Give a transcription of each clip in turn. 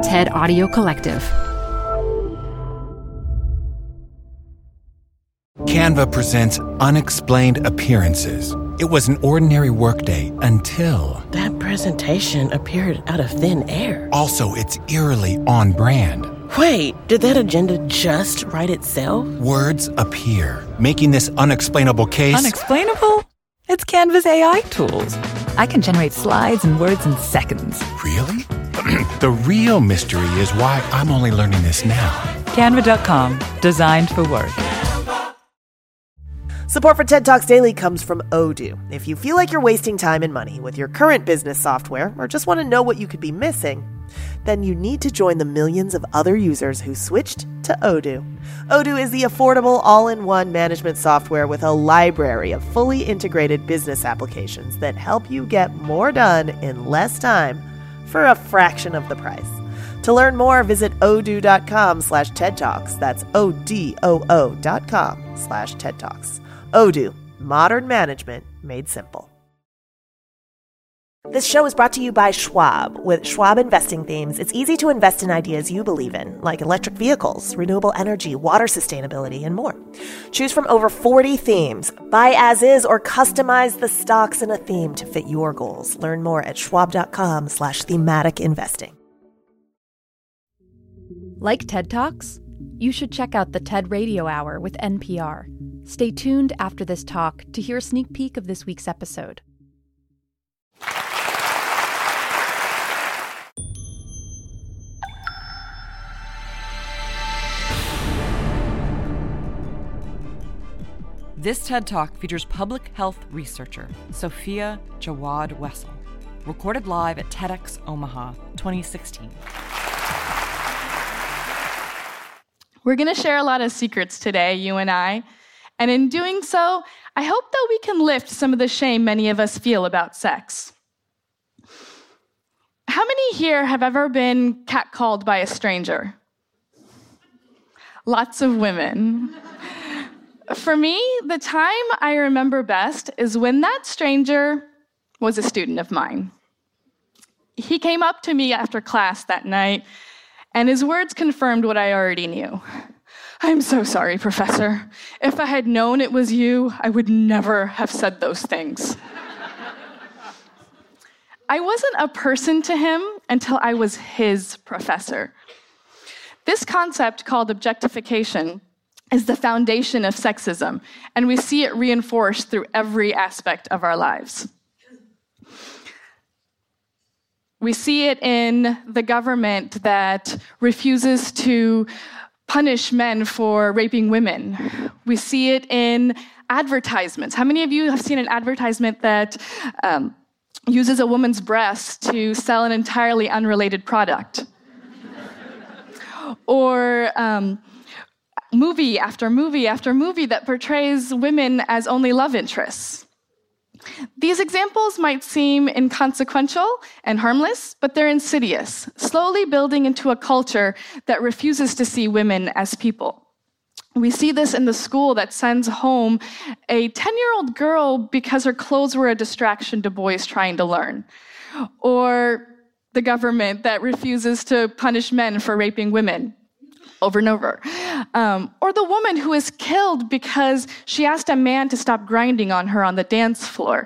TED Audio Collective. Canva presents Unexplained Appearances. It was an ordinary workday until... That presentation appeared out of thin air. Also, it's eerily on brand. Wait, did that agenda just write itself? Words appear, making this unexplainable case... Unexplainable? It's Canva's AI tools. I can generate slides and words in seconds. Really? The real mystery is why I'm only learning this now. Canva.com, designed for work. Support for TED Talks Daily comes from Odoo. If you feel like you're wasting time and money with your current business software or just want to know what you could be missing, then you need to join the millions of other users who switched to Odoo. Odoo is the affordable all-in-one management software with a library of fully integrated business applications that help you get more done in less time for a fraction of the price. To learn more, visit odoo.com/TED Talks. That's ODOO.com/TED Talks. Odoo, modern management made simple. This show is brought to you by Schwab. With Schwab investing themes, it's easy to invest in ideas you believe in, like electric vehicles, renewable energy, water sustainability, and more. Choose from over 40 themes. Buy as is or customize the stocks in a theme to fit your goals. Learn more at schwab.com/thematic investing. Like TED Talks? You should check out the TED Radio Hour with NPR. Stay tuned after this talk to hear a sneak peek of this week's episode. This TED Talk features public health researcher Sophia Jawad Wessel, recorded live at TEDx Omaha 2016. We're going to share a lot of secrets today, you and I. And in doing so, I hope that we can lift some of the shame many of us feel about sex. How many here have ever been catcalled by a stranger? Lots of women. For me, the time I remember best is when that stranger was a student of mine. He came up to me after class that night, and his words confirmed what I already knew. "I'm so sorry, Professor. If I had known it was you, I would never have said those things." I wasn't a person to him until I was his professor. This concept, called objectification, is the foundation of sexism, and we see it reinforced through every aspect of our lives. We see it in the government that refuses to punish men for raping women. We see it in advertisements. How many of you have seen an advertisement that uses a woman's breast to sell an entirely unrelated product? Or movie after movie after movie that portrays women as only love interests. These examples might seem inconsequential and harmless, but they're insidious, slowly building into a culture that refuses to see women as people. We see this in the school that sends home a 10-year-old girl because her clothes were a distraction to boys trying to learn. Or the government that refuses to punish men for raping women over and over. Or the woman who is killed because she asked a man to stop grinding on her on the dance floor.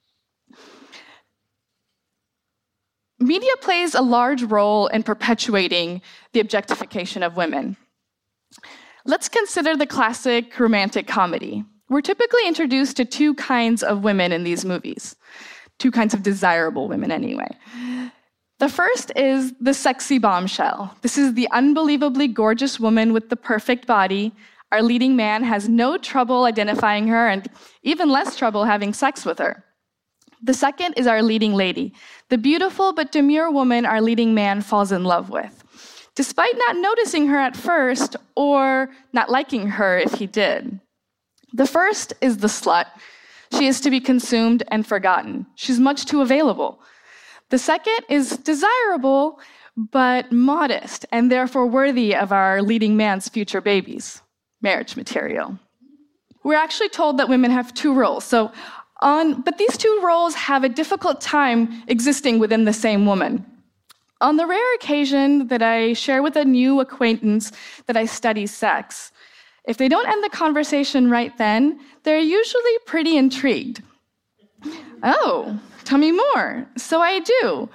Media plays a large role in perpetuating the objectification of women. Let's consider the classic romantic comedy. We're typically introduced to two kinds of women in these movies. Two kinds of desirable women, anyway. The first is the sexy bombshell. This is the unbelievably gorgeous woman with the perfect body. Our leading man has no trouble identifying her and even less trouble having sex with her. The second is our leading lady, the beautiful but demure woman our leading man falls in love with, despite not noticing her at first or not liking her if he did. The first is the slut. She is to be consumed and forgotten. She's much too available. The second is desirable, but modest, and therefore worthy of our leading man's future babies. Marriage material. We're actually told that women have two roles. But these two roles have a difficult time existing within the same woman. On the rare occasion that I share with a new acquaintance that I study sex, if they don't end the conversation right then, they're usually pretty intrigued. Oh, tell me more. So I do.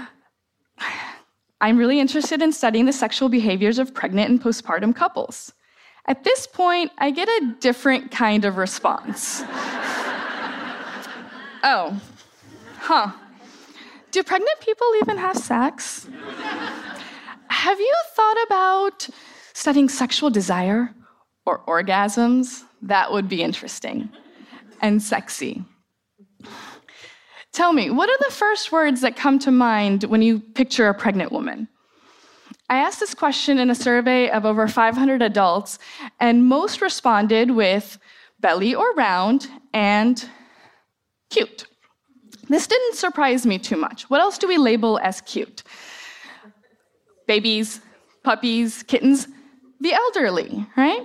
I'm really interested in studying the sexual behaviors of pregnant and postpartum couples. At this point, I get a different kind of response. Oh, huh. Do pregnant people even have sex? Have you thought about studying sexual desire or orgasms? That would be interesting and sexy. Tell me, what are the first words that come to mind when you picture a pregnant woman? I asked this question in a survey of over 500 adults, and most responded with belly or round and cute. This didn't surprise me too much. What else do we label as cute? Babies, puppies, kittens, the elderly, right?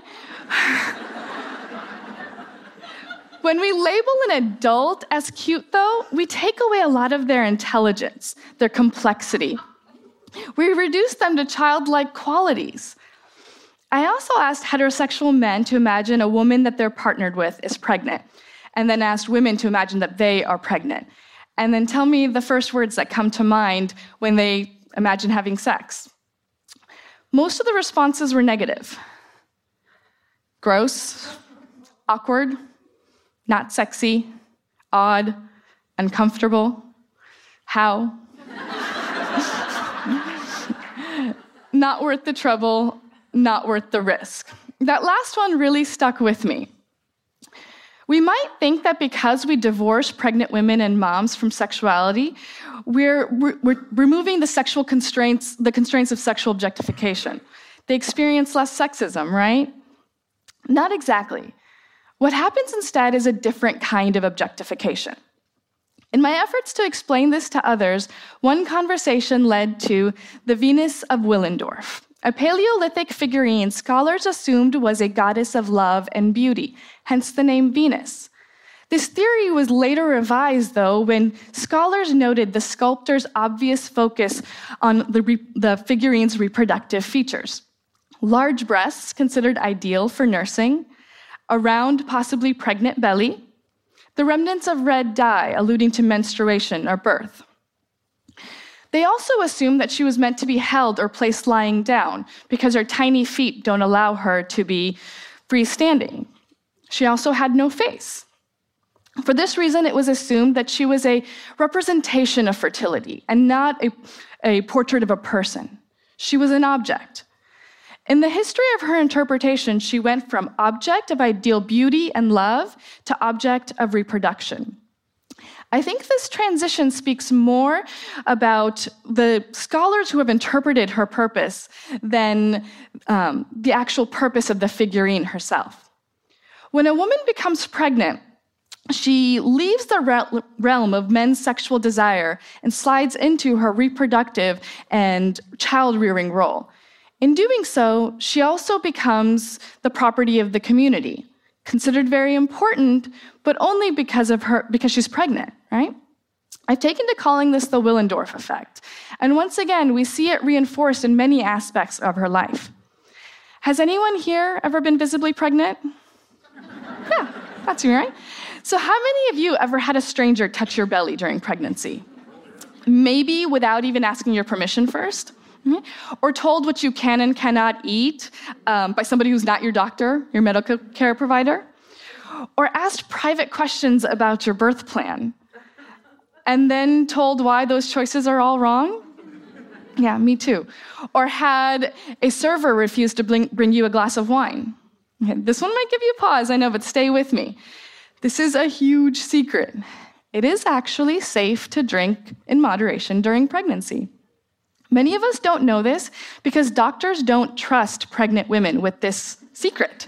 When we label an adult as cute, though, we take away a lot of their intelligence, their complexity. We reduce them to childlike qualities. I also asked heterosexual men to imagine a woman that they're partnered with is pregnant, and then asked women to imagine that they are pregnant. And then tell me the first words that come to mind when they imagine having sex. Most of the responses were negative. Gross, awkward, not sexy, odd, uncomfortable. How? Not worth the trouble, not worth the risk. That last one really stuck with me. We might think that because we divorce pregnant women and moms from sexuality, we're removing the constraints of sexual objectification. They experience less sexism, right? Not exactly. What happens instead is a different kind of objectification. In my efforts to explain this to others, one conversation led to the Venus of Willendorf, a Paleolithic figurine scholars assumed was a goddess of love and beauty, hence the name Venus. This theory was later revised, though, when scholars noted the sculptor's obvious focus on the figurine's reproductive features. Large breasts considered ideal for nursing, a round, possibly pregnant belly, the remnants of red dye alluding to menstruation or birth. They also assumed that she was meant to be held or placed lying down because her tiny feet don't allow her to be freestanding. She also had no face. For this reason, it was assumed that she was a representation of fertility and not a portrait of a person. She was an object. In the history of her interpretation, she went from object of ideal beauty and love to object of reproduction. I think this transition speaks more about the scholars who have interpreted her purpose than the actual purpose of the figurine herself. When a woman becomes pregnant, she leaves the realm of men's sexual desire and slides into her reproductive and child-rearing role. In doing so, she also becomes the property of the community, considered very important, but only because she's pregnant, right? I've taken to calling this the Willendorf effect. And once again, we see it reinforced in many aspects of her life. Has anyone here ever been visibly pregnant? Yeah, that's you, right? So how many of you ever had a stranger touch your belly during pregnancy? Maybe without even asking your permission first? Or told what you can and cannot eat by somebody who's not your doctor, your medical care provider? Or asked private questions about your birth plan and then told why those choices are all wrong? Yeah, me too. Or had a server refuse to bring you a glass of wine? Okay, this one might give you pause, I know, but stay with me. This is a huge secret. It is actually safe to drink in moderation during pregnancy. Many of us don't know this because doctors don't trust pregnant women with this secret.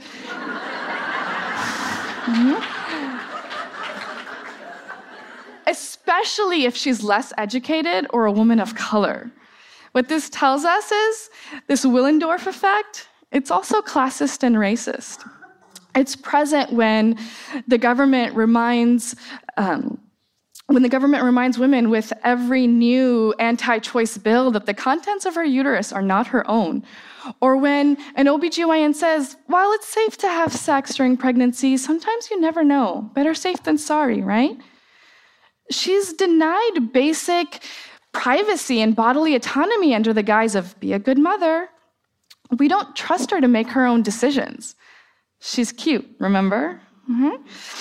Especially if she's less educated or a woman of color. What this tells us is this Willendorf effect, it's also classist and racist. It's present when the government reminds when the government reminds women with every new anti-choice bill that the contents of her uterus are not her own, or when an OBGYN says, while it's safe to have sex during pregnancy, sometimes you never know. Better safe than sorry, right? She's denied basic privacy and bodily autonomy under the guise of be a good mother. We don't trust her to make her own decisions. She's cute, remember? Mm-hmm.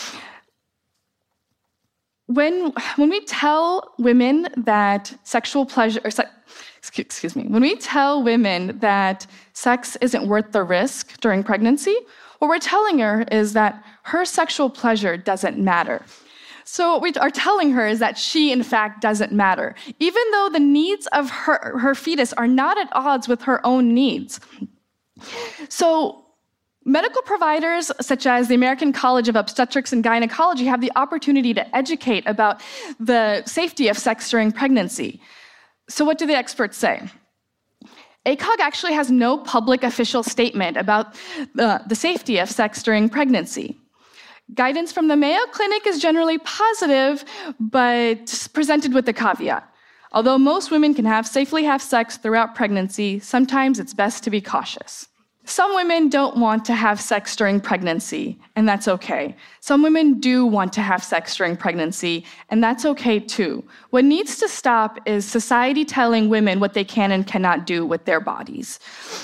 When we tell women that sexual pleasure, when we tell women that sex isn't worth the risk during pregnancy, what we're telling her is that her sexual pleasure doesn't matter. So what we are telling her is that she, in fact, doesn't matter, even though the needs of her fetus are not at odds with her own needs. So medical providers, such as the American College of Obstetrics and Gynecology, have the opportunity to educate about the safety of sex during pregnancy. So what do the experts say? ACOG actually has no public official statement about the safety of sex during pregnancy. Guidance from the Mayo Clinic is generally positive, but presented with a caveat. Although most women can safely have sex throughout pregnancy, sometimes it's best to be cautious. Some women don't want to have sex during pregnancy, and that's okay. Some women do want to have sex during pregnancy, and that's okay too. What needs to stop is society telling women what they can and cannot do with their bodies.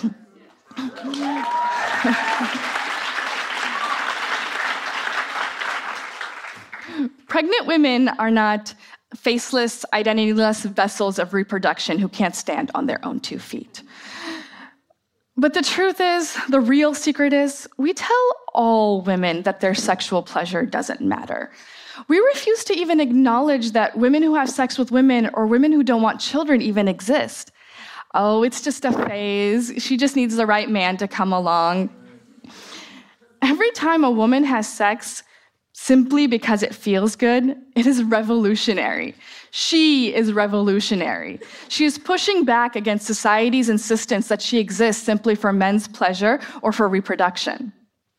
Pregnant women are not faceless, identityless vessels of reproduction who can't stand on their own 2 feet. But the truth is, the real secret is, we tell all women that their sexual pleasure doesn't matter. We refuse to even acknowledge that women who have sex with women or women who don't want children even exist. Oh, it's just a phase. She just needs the right man to come along. Every time a woman has sex simply because it feels good, it is revolutionary. She is revolutionary. She is pushing back against society's insistence that she exists simply for men's pleasure or for reproduction.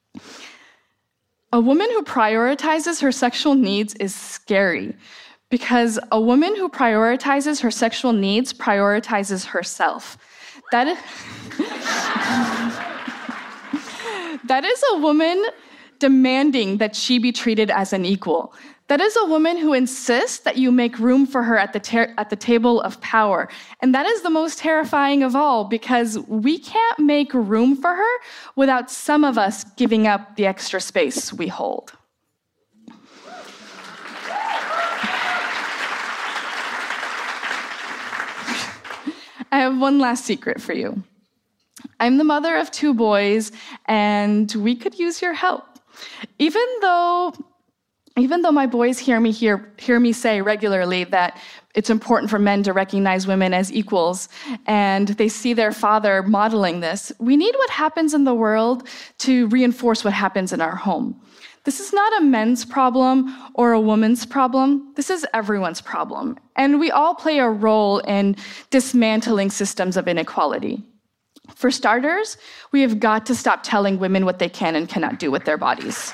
A woman who prioritizes her sexual needs is scary, because a woman who prioritizes her sexual needs prioritizes herself. That is a woman demanding that she be treated as an equal. That is a woman who insists that you make room for her at the table of power. And that is the most terrifying of all, because we can't make room for her without some of us giving up the extra space we hold. I have one last secret for you. I'm the mother of 2 boys, and we could use your help. Even though my boys hear me say regularly that it's important for men to recognize women as equals, and they see their father modeling this, we need what happens in the world to reinforce what happens in our home. This is not a men's problem or a woman's problem. This is everyone's problem. And we all play a role in dismantling systems of inequality. For starters, we have got to stop telling women what they can and cannot do with their bodies.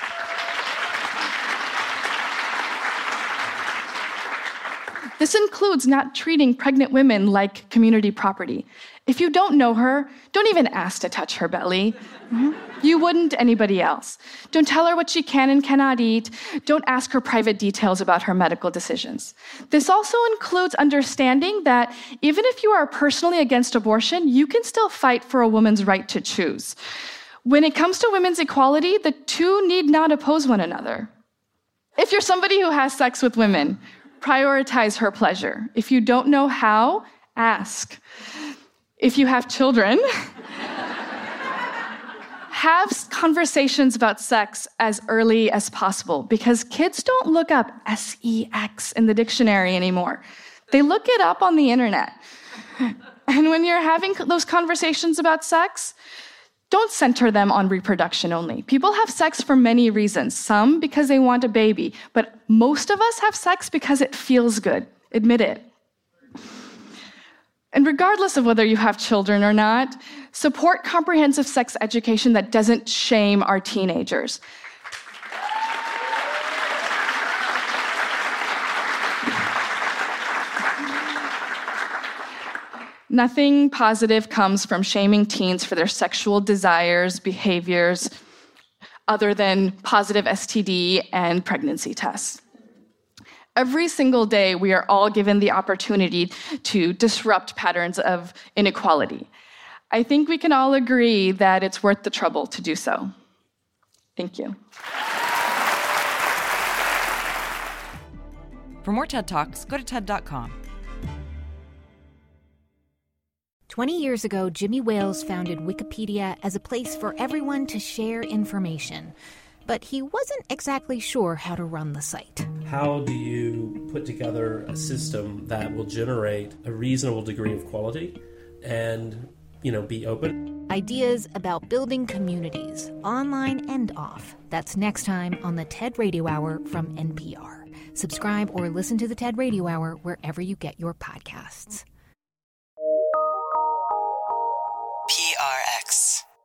This includes not treating pregnant women like community property. If you don't know her, don't even ask to touch her belly. You wouldn't anybody else. Don't tell her what she can and cannot eat. Don't ask her private details about her medical decisions. This also includes understanding that even if you are personally against abortion, you can still fight for a woman's right to choose. When it comes to women's equality, the two need not oppose one another. If you're somebody who has sex with women, prioritize her pleasure. If you don't know how, ask. If you have children, have conversations about sex as early as possible, because kids don't look up sex in the dictionary anymore. They look it up on the internet. And when you're having those conversations about sex, don't center them on reproduction only. People have sex for many reasons. Some because they want a baby, but most of us have sex because it feels good. Admit it. And regardless of whether you have children or not, support comprehensive sex education that doesn't shame our teenagers. Nothing positive comes from shaming teens for their sexual desires, behaviors, other than positive STD and pregnancy tests. Every single day, we are all given the opportunity to disrupt patterns of inequality. I think we can all agree that it's worth the trouble to do so. Thank you. For more TED Talks, go to TED.com. 20 years ago, Jimmy Wales founded Wikipedia as a place for everyone to share information. But he wasn't exactly sure how to run the site. How do you put together a system that will generate a reasonable degree of quality and, be open? Ideas about building communities, online and off. That's next time on the TED Radio Hour from NPR. Subscribe or listen to the TED Radio Hour wherever you get your podcasts. PRX.